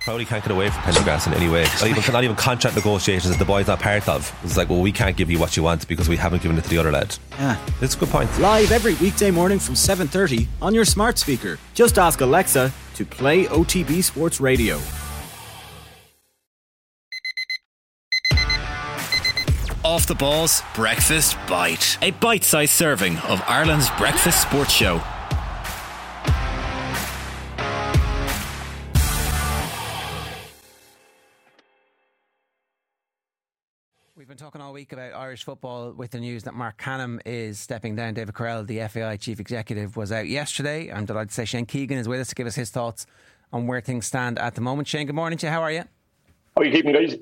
Crowley can't get away from Pendergrass in any way. Not even contract negotiations that the boy's not part of. It's like, well, we can't give you what you want because we haven't given it to the other lad. Yeah, it's a good point. Live every weekday morning from 7:30 on your smart speaker. Just ask Alexa to play OTB Sports Radio. Off the Balls Breakfast Bite. A bite-sized serving of Ireland's breakfast sports show. We've been talking all week about Irish football with the news that Mark Canham is stepping down. David Carrell, the FAI Chief Executive, was out yesterday. I'm delighted to say Shane Keegan is with us to give us his thoughts on where things stand at the moment. Shane, good morning to you. How are you? How are you keeping, guys?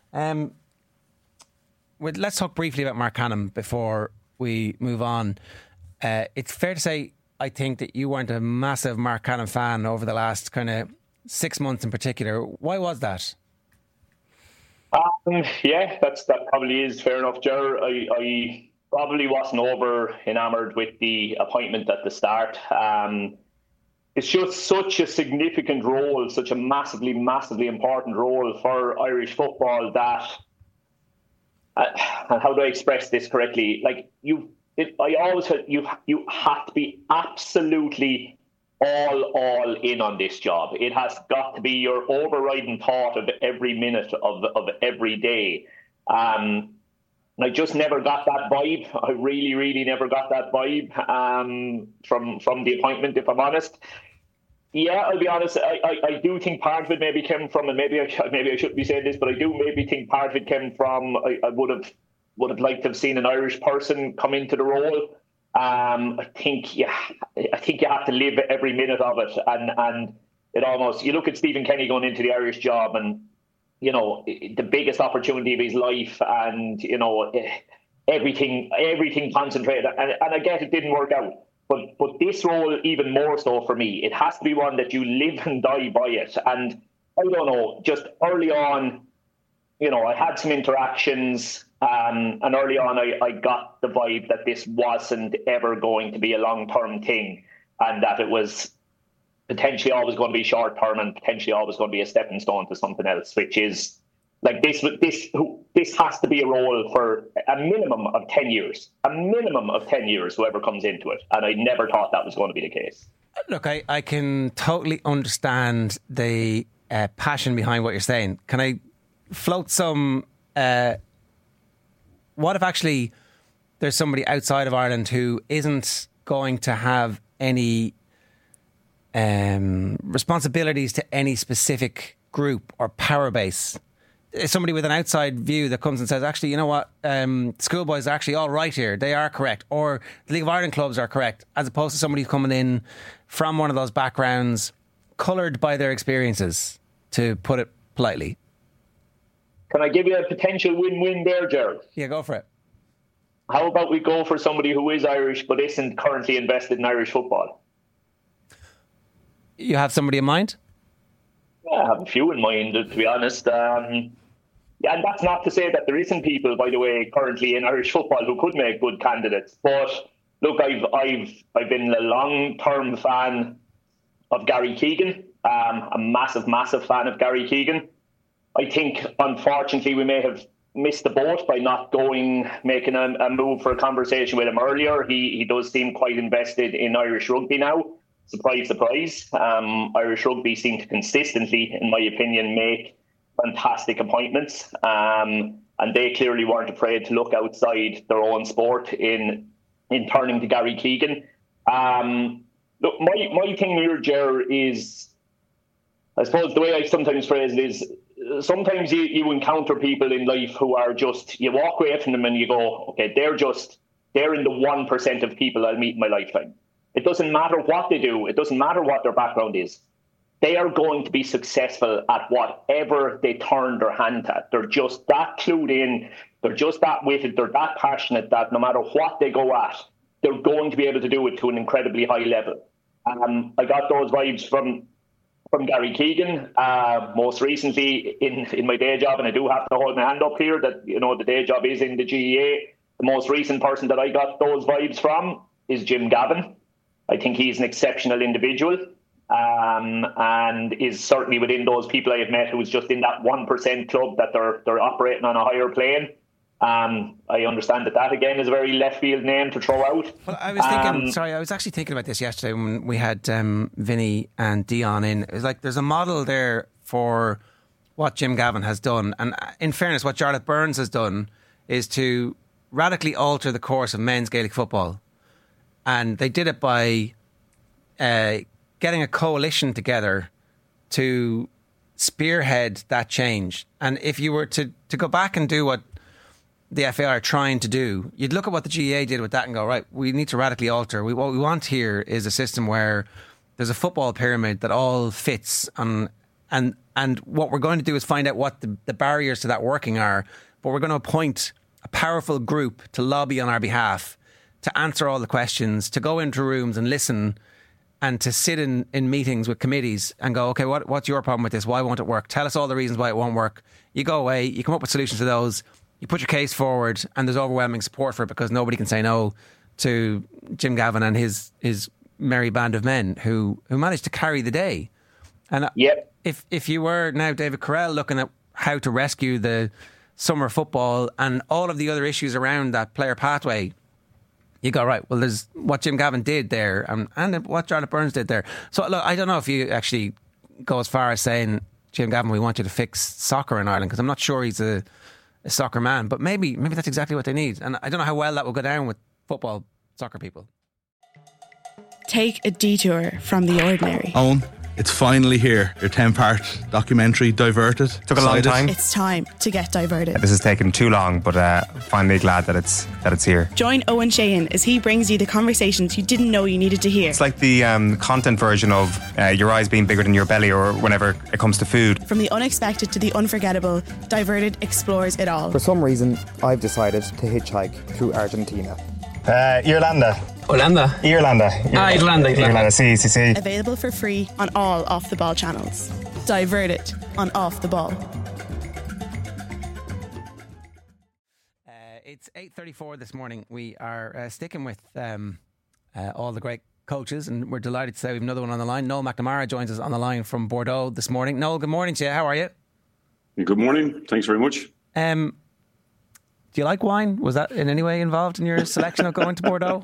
Let's talk briefly about Mark Canham before we move on. It's fair to say, I think, that you weren't a massive Mark Canham fan over the last kind of 6 months in particular. Why was that? Yeah, that probably is fair enough, Ger. I probably wasn't over enamoured with the appointment at the start. It's just such a significant role, such a massively important role for Irish football that, and how do I express this correctly? Like I always said, you have to be absolutely all in on this job. It has got to be your overriding thought of every minute of every day. And I just never got that vibe. I really never got that vibe from the appointment, if I'm honest. Yeah, I'll be honest. I do think part of it maybe came from, and maybe I shouldn't be saying this, but I do maybe think part of it came from I would have liked to have seen an Irish person come into the role. I think you have to live every minute of it, and it almost, you look at Stephen Kenny going into the Irish job, and you know, the biggest opportunity of his life, and you know, everything concentrated, and I guess it didn't work out. But this role, even more so for me, it has to be one that you live and die by it. And I don't know, just early on, you know, I had some interactions, and early on I got the vibe that this wasn't ever going to be a long-term thing, and that it was potentially always going to be short-term and potentially always going to be a stepping stone to something else, which is like this has to be a role for a minimum of 10 years. A minimum of 10 years, whoever comes into it. And I never thought that was going to be the case. Look, I can totally understand the passion behind what you're saying. Can I float some... what if actually there's somebody outside of Ireland who isn't going to have any responsibilities to any specific group or power base? Somebody with an outside view that comes and says, actually, you know what, schoolboys are actually all right here. They are correct. Or the League of Ireland clubs are correct, as opposed to somebody coming in from one of those backgrounds, coloured by their experiences, to put it politely. Can I give you a potential win-win there, Gerald? Yeah, go for it. How about we go for somebody who is Irish but isn't currently invested in Irish football? You have somebody in mind? Yeah, I have a few in mind, to be honest. Yeah, and that's not to say that there isn't people, by the way, currently in Irish football who could make good candidates. But look, I've been a long-term fan of Gary Keegan. A massive fan of Gary Keegan. I think, unfortunately, we may have missed the boat by not making a move for a conversation with him earlier. He does seem quite invested in Irish rugby now. Surprise, surprise. Irish rugby seem to consistently, in my opinion, make fantastic appointments. And they clearly weren't afraid to look outside their own sport in turning to Gary Keegan. Look, my thing here, Ger, is, I suppose the way I sometimes phrase it is, sometimes you encounter people in life who are just, you walk away from them and you go, okay, they're in the 1% of people I'll meet in my lifetime. It doesn't matter what they do. It doesn't matter what their background is. They are going to be successful at whatever they turn their hand at. They're just that clued in. They're just that witted. They're that passionate that no matter what they go at, they're going to be able to do it to an incredibly high level. I got those vibes from Gary Keegan, most recently in my day job, and I do have to hold my hand up here that, you know, the day job is in the GEA. The most recent person that I got those vibes from is Jim Gavin. I think he's an exceptional individual. and is certainly within those people I have met who's just in that 1% club that they're operating on a higher plane. I understand that again is a very left field name to throw out. Well, I was thinking, I was actually thinking about this yesterday when we had Vinny and Dion in. It was like there's a model there for what Jim Gavin has done, and in fairness, what Jarlath Burns has done is to radically alter the course of men's Gaelic football, and they did it by getting a coalition together to spearhead that change. And if you were to go back and do what the FA are trying to do, you'd look at what the GAA did with that and go, right, we need to radically alter. What we want here is a system where there's a football pyramid that all fits on, and what we're going to do is find out what the barriers to that working are, but we're going to appoint a powerful group to lobby on our behalf, to answer all the questions, to go into rooms and listen, and to sit in meetings with committees and go, okay, what's your problem with this? Why won't it work? Tell us all the reasons why it won't work. You go away, you come up with solutions to those, you put your case forward, and there's overwhelming support for it because nobody can say no to Jim Gavin and his merry band of men who managed to carry the day. And if you were now David Carell looking at how to rescue the summer football and all of the other issues around that player pathway, you go, right, well, there's what Jim Gavin did there and what Jarlath Burns did there. So, look, I don't know if you actually go as far as saying, Jim Gavin, we want you to fix soccer in Ireland, because I'm not sure he's a soccer man, but maybe that's exactly what they need. And I don't know how well that will go down with football, soccer people. Take a detour from the ordinary. Owen, it's finally here. Your 10-part documentary, Diverted. Took a long time. It's time to get diverted. This has taken too long, but finally glad that it's here. Join Owen Sheehan as he brings you the conversations you didn't know you needed to hear. It's like the content version of your eyes being bigger than your belly, or whenever it comes to food. From the unexpected to the unforgettable, Diverted explores it all. For some reason, I've decided to hitchhike through Argentina. Irlanda. Irlanda. Irlanda. See. Available for free on all Off the Ball channels. Diverted on Off the Ball. It's 8:34 this morning. We are sticking with all the great coaches, and we're delighted to say we have another one on the line. Noel McNamara joins us on the line from Bordeaux this morning. Noel, good morning to you. How are you? Good morning. Thanks very much. Do you like wine? Was that in any way involved in your selection of going to Bordeaux?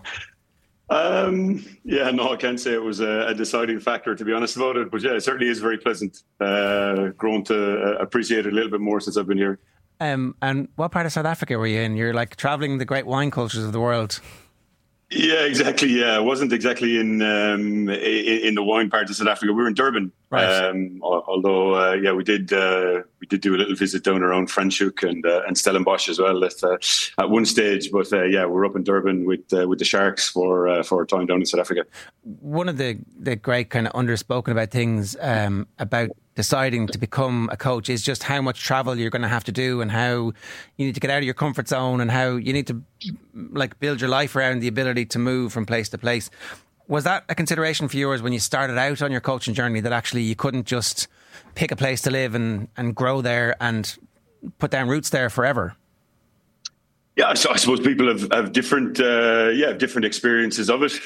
I can't say it was a deciding factor, to be honest about it. But yeah, it certainly is very pleasant. Grown to appreciate it a little bit more since I've been here. And what part of South Africa were you in? You're like travelling the great wine cultures of the world. Yeah, exactly. Yeah, I wasn't exactly in the wine part of South Africa. We were in Durban. Right. Although we did do a little visit down around Franschhoek and Stellenbosch as well at one stage. But we're up in Durban with the Sharks for our time down in South Africa. One of the great kind of underspoken about things about deciding to become a coach is just how much travel you're going to have to do, and how you need to get out of your comfort zone, and how you need to build your life around the ability to move from place to place. Was that a consideration for yours when you started out on your coaching journey, that actually you couldn't just pick a place to live and grow there and put down roots there forever? Yeah, so I suppose people have different experiences of it,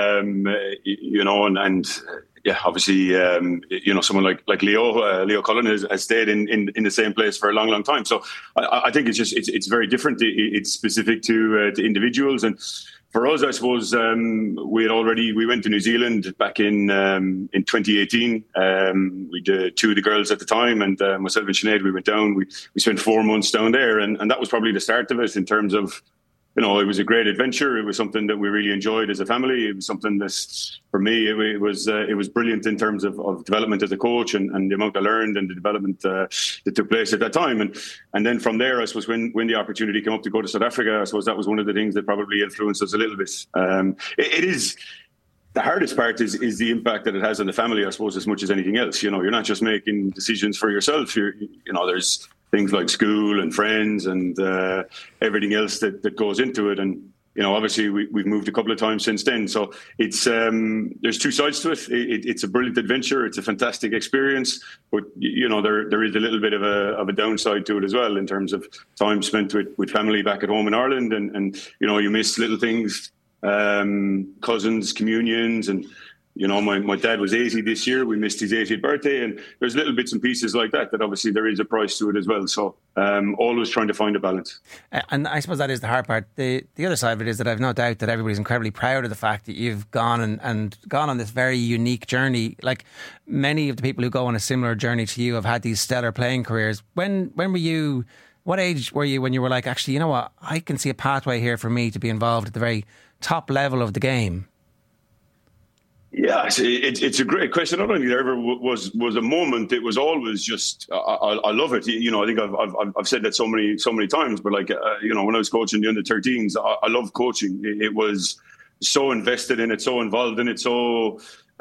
obviously, someone like Leo Cullen has stayed in the same place for a long, long time. So I think it's very different. It's specific to individuals. And for us, I suppose, we went to New Zealand back in 2018. We did two of the girls at the time, and myself and Sinead, we went down. We spent 4 months down there, and that was probably the start of it in terms of, it was a great adventure. It was something that we really enjoyed as a family. It was something that, for me, it was brilliant in terms of development as a coach and the amount I learned and the development that took place at that time. And then from there, I suppose, when the opportunity came up to go to South Africa, I suppose that was one of the things that probably influenced us a little bit. It is. The hardest part is the impact that it has on the family, I suppose, as much as anything else. You're not just making decisions for yourself. There's things like school and friends and everything else that goes into it. And, obviously we've moved a couple of times since then. So it's there's two sides to it. It's a brilliant adventure. It's a fantastic experience. But, there is a little bit of a downside to it as well, in terms of time spent with family back at home in Ireland. And you miss little things, cousins, communions, and You know, my dad was 80 this year. We missed his 80th birthday, and there's little bits and pieces like that obviously there is a price to it as well. So always trying to find a balance. And I suppose that is the hard part. The other side of it is that I've no doubt that everybody's incredibly proud of the fact that you've gone and gone on this very unique journey. Like many of the people who go on a similar journey to you have had these stellar playing careers. When were you? What age were you when you were like, actually, you know what? I can see a pathway here for me to be involved at the very top level of the game. Yeah, it's a great question. I don't think there ever was a moment. It was always just I love it. You know, I think I've said that so many times. But like you know, when I was coaching the under-13s, I love coaching. It was so invested in it, so involved in it, so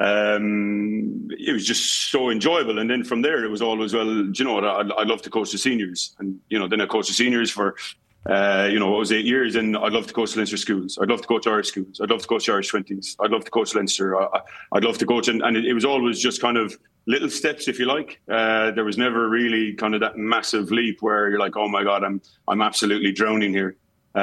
it was just so enjoyable. And then from there, it was always, well, you know what? I love to coach the seniors, and you know, then I coached the seniors for. You know, it was 8 years, and I'd love to coach Leinster schools. I'd love to coach Irish schools. I'd love to coach Irish 20s. I'd love to coach Leinster. I'd love to coach, and it was always just kind of little steps, if you like. There was never really kind of that massive leap where you're like, oh my God, I'm absolutely drowning here.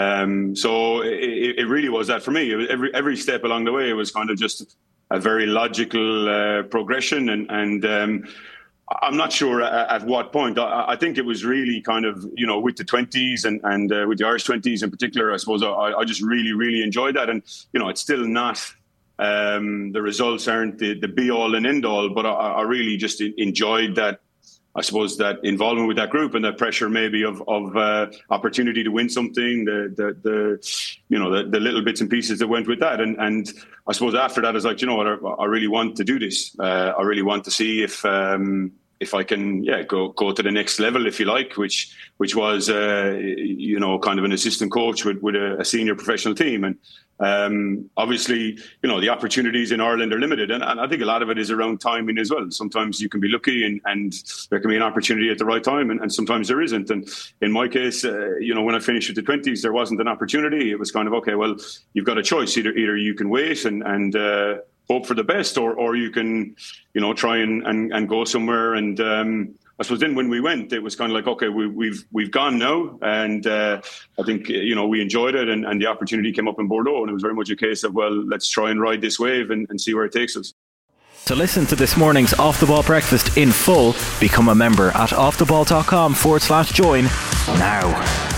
So it really was that for me. Every step along the way, it was kind of just a very logical progression, and I'm not sure at what point. I think it was really kind of, you know, with the 20s and with the Irish 20s in particular, I suppose I just really, really enjoyed that. And, you know, it's still not, the results aren't the be all and end all, but I really just enjoyed that, I suppose, that involvement with that group and that pressure maybe of opportunity to win something, the you know, the little bits and pieces that went with that. And I suppose after that, I was like, you know what, I really want to do this. I really want to see if I can, go to the next level, if you like, which was, you know, kind of an assistant coach with a senior professional team. And obviously, you know, the opportunities in Ireland are limited. And I think a lot of it is around timing as well. Sometimes you can be lucky and there can be an opportunity at the right time, and sometimes there isn't. And in my case, you know, when I finished with the 20s, there wasn't an opportunity. It was kind of, okay, well, you've got a choice. Either you can wait and hope for the best, or you can, you know, try and go somewhere. And I suppose then when we went, it was kind of like, okay, we've gone now, and I think, you know, we enjoyed it, and the opportunity came up in Bordeaux, and it was very much a case of, well, let's try and ride this wave and see where it takes us. To listen to this morning's Off the Ball Breakfast in full, become a member at offtheball.com/join now.